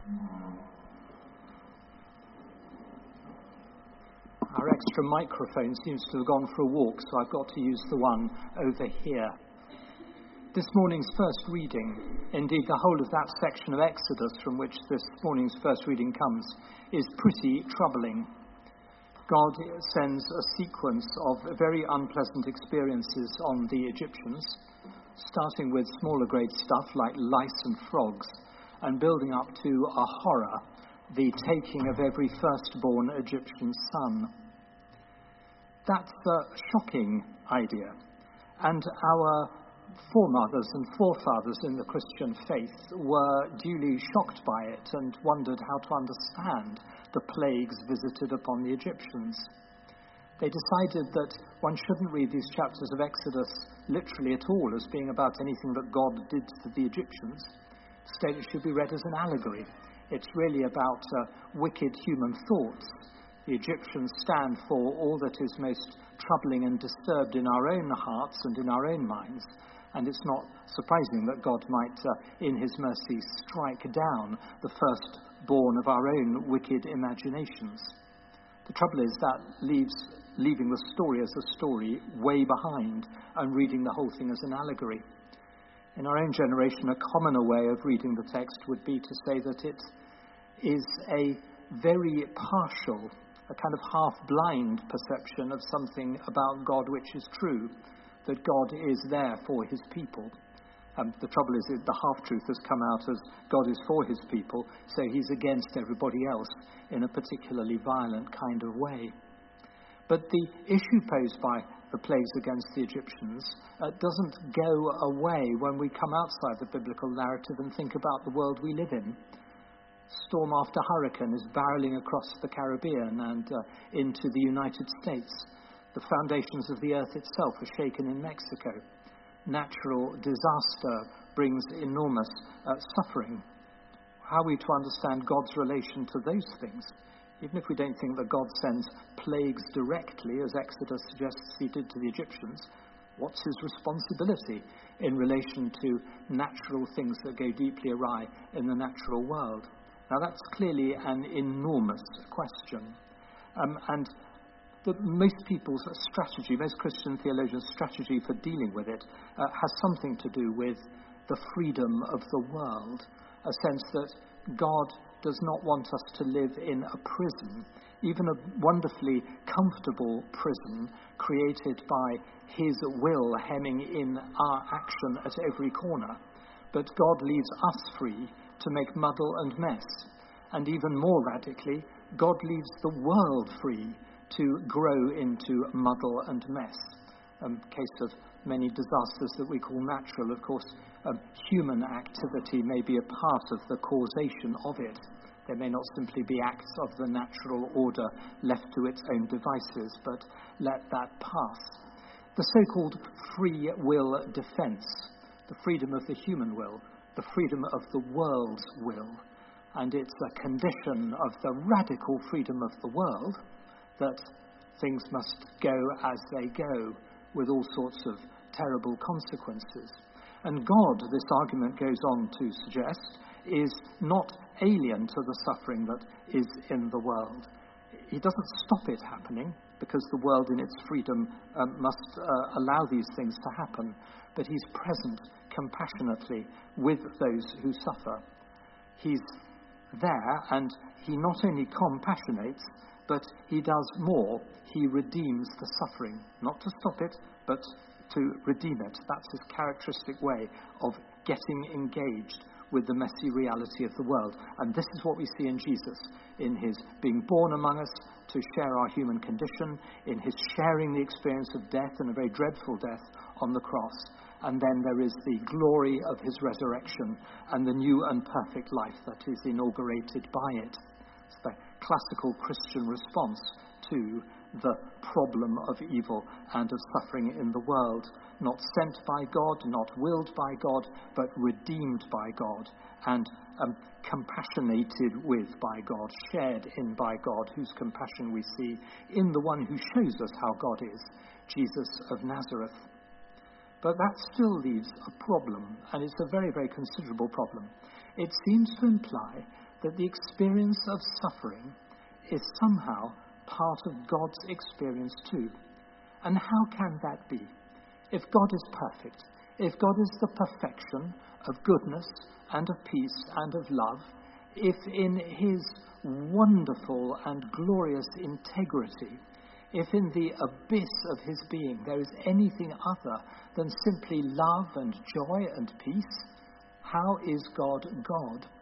Our extra microphone seems to have gone for a walk, so I've got to use the one over here. This morning's first reading, indeed the whole of that section of Exodus from which this morning's first reading comes, is pretty troubling. God sends a sequence of very unpleasant experiences on the Egyptians, starting with smaller grade stuff like lice and frogs, and building up to a horror, the taking of every firstborn Egyptian son. That's a shocking idea, and our foremothers and forefathers in the Christian faith were duly shocked by it and wondered how to understand the plagues visited upon the Egyptians. They decided that one shouldn't read these chapters of Exodus literally at all as being about anything that God did to the Egyptians. Instead, it should be read as an allegory. It's really about wicked human thoughts. The Egyptians stand for all that is most troubling and disturbed in our own hearts and in our own minds. And it's not surprising that God might, in his mercy, strike down the firstborn of our own wicked imaginations. The trouble is that leaving the story as a story way behind and reading the whole thing as an allegory. In our own generation, a commoner way of reading the text would be to say that it is a very partial, a kind of half-blind perception of something about God which is true, that God is there for his people. The trouble is that the half-truth has come out as God is for his people, so he's against everybody else in a particularly violent kind of way. But the issue posed by the plagues against the Egyptians doesn't go away when we come outside the biblical narrative and think about the world we live in. Storm after hurricane is barreling across the Caribbean and into the United States. The foundations of the earth itself are shaken in Mexico. Natural disaster brings enormous suffering. How are we to understand God's relation to those things? Even if we don't think that God sends plagues directly, as Exodus suggests he did to the Egyptians, what's his responsibility in relation to natural things that go deeply awry in the natural world? Now that's clearly an enormous question. And most people's strategy, most Christian theologians' strategy for dealing with it has something to do with the freedom of the world, a sense that God does not want us to live in a prison, even a wonderfully comfortable prison created by his will hemming in our action at every corner. But God leaves us free to make muddle and mess. And even more radically, God leaves the world free to grow into muddle and mess. Case of many disasters that we call natural, of course, human activity may be a part of the causation of it. There may not simply be acts of the natural order left to its own devices, but let that pass. The so-called free will defense, the freedom of the human will, the freedom of the world's will, and it's a condition of the radical freedom of the world that things must go as they go, with all sorts of terrible consequences. And God, this argument goes on to suggest, is not alien to the suffering that is in the world. He doesn't stop it happening, because the world in its freedom must allow these things to happen, but he's present compassionately with those who suffer. He's there, and he not only compassionates, but he does more. He redeems the suffering, not to stop it, but to redeem it. That's his characteristic way of getting engaged with the messy reality of the world. And this is what we see in Jesus, in his being born among us to share our human condition, in his sharing the experience of death, and a very dreadful death on the cross. And then there is the glory of his resurrection and the new and perfect life that is inaugurated by it. It's the classical Christian response to the problem of evil and of suffering in the world. Not sent by God, not willed by God, but redeemed by God and compassionated with by God, shared in by God, whose compassion we see in the one who shows us how God is, Jesus of Nazareth. But that still leaves a problem, and it's a very, very considerable problem. It seems to imply that the experience of suffering is somehow part of God's experience too. And how can that be? If God is perfect, if God is the perfection of goodness and of peace and of love, if in his wonderful and glorious integrity, if in the abyss of his being there is anything other than simply love and joy and peace, how is God God?